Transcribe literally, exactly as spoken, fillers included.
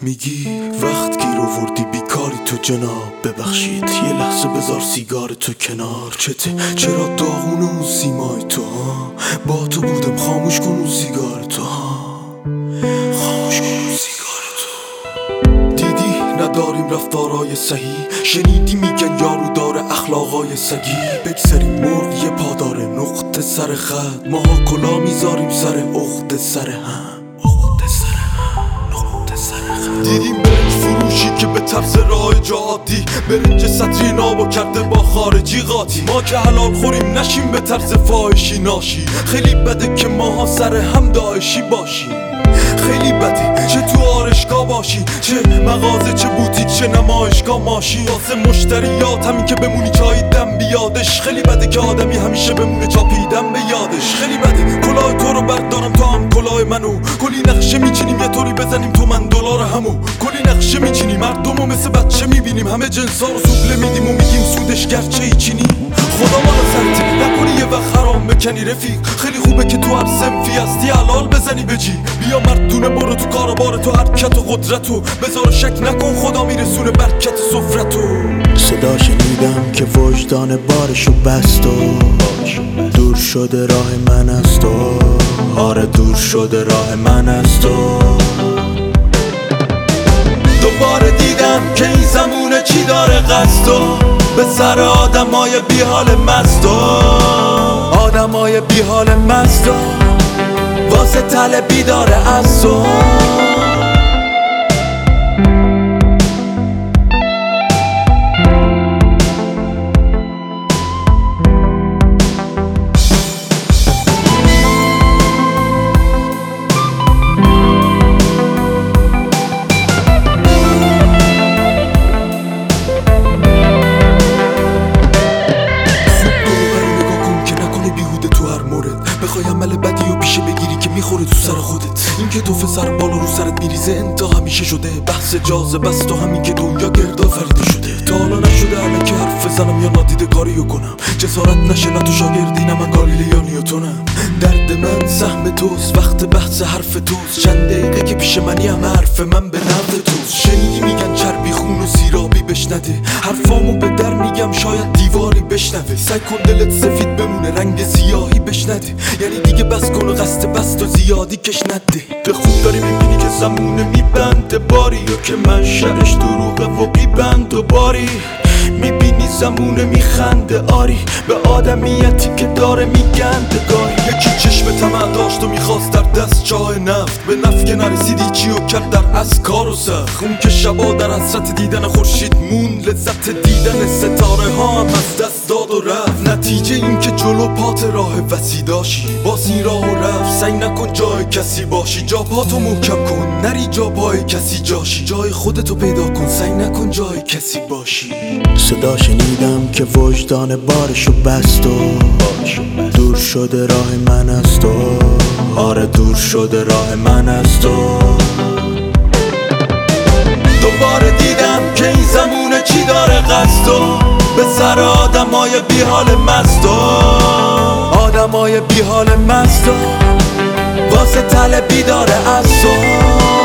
میگی وقت گیر آوردی بیکاری تو جناب، ببخشید یه لحظه بذار سیگار تو کنار. چته چرا داغون اون سیمای تو ها؟ با تو بودم خاموش کن اون سیگار تو ها، خاموش کن اون سیگار تو. دیدی نداریم رفتارای صحیح، شنیدی میگن یارو داره اخلاقای سگی. بگذاریم مرغ یه پاداره نقطه سر خط، ماها کلا میذاریم سر عقده سر هم. دیدیم برنج فروشی که به طرز راه جادی برنج سطری نابو کرده با خارجی قاطی. ما که حلال خوریم نشیم به طرز فاحشی ناشی. خیلی بده که ماها سر هم داعشی باشیم، خیلی بده چه تو آرشگاه باشی، چه مغازه چه بوتیک چه نمایشگاه ماشی. واسه مشتریات همین که بمونی چای دم بیادش. خیلی بده که آدمی همیشه بمونه چاپیدن به یادش. خیلی بده کلاه تو رو بردارم تا هم کلاه منو. کلی نقشه میچینیم یه طوری بزنیم تو من دلار همو. کلی نقشه میچینیم مردمو مثل بچه میبینیم، همه جنسا رو سوبله میدیم و میگیم سودش گرچه ای چینی. خدا ما رو سرتی نکنی یه وقت حرام بکنی رفیق. خیلی خوبه که تو هر سنفی هستی حلال بزنی به جی. بیا مردونه برو تو کار بار تو حرکت و قدرتو. بذار شک نکن خدا میرسونه برکت سفرتو. صدا شنیدم که وجدان بارشو بست و دور شده راه من از تو. آره دور شده راه من از تو. دوباره دیدم که این زمونه چی داره قصدو به سر آدمای بی حال مستو. آدمای بی حال مستو واسه طلبی داره از تو. بخوای عمل بدی و پیشه بگیری که میخوره تو سر خودت. این که توف سر بالا رو سرت میریزه انتا همیشه شده. بحث جاذبه است و همین که دنیا گردا فریده شده. تا حالا نشده الکی حرف بزنم یا نادیده کاریو کنم. جسارت نشه نه تو شاگردی نه من گالیله یا نیوتونم. درد من سهم توست وقت بحث حرف توست. چند دقیقه که پیش منی همه حرف من به نفع توست. شنیدی میگن چربی خون و سیرابی بشنده. حرفامو به در میگم شاید دیواری بشنوه. سعی کن دلت سفید بمونه رنگ سیاهی بشنده. یعنی دیگه بس کن و قصد بست و زیادی کش نده. به خوب داری میبینی که زمونه میبنده باری و که من شرش دروغه و بیبند و باری. میبینی زمونه میخنده آری به آدمیتی که داره میگنده گاهی. یکی چشم طمع داشت و میخواست در دست چاه نفت. به نفت که نرسیدی چیو کرد در از کار و سخت. اون که شبا در حسرت دیدن خورشید مون، لذت دیدن ستاره ها هم از دست داد و رفت. نتیجه این که جلو پات راه وسیع داشی باز این راه و رفت. سعی نکن جای کسی باشی، جا پاتو محکم کن نری جا پای کسی جاشی. جای خودتو پیدا کن سعی نکن جای کسی باشی. صدا شنیدم که وجدان بارشو بست و دور شده راه من از تو. آره دور شده راه من از تو. دوباره دیدم که این زمونه چی داره قصدو به سر آدمای بی حال مستو. آدمای بی حال مستو واسه طلبی داره از تو.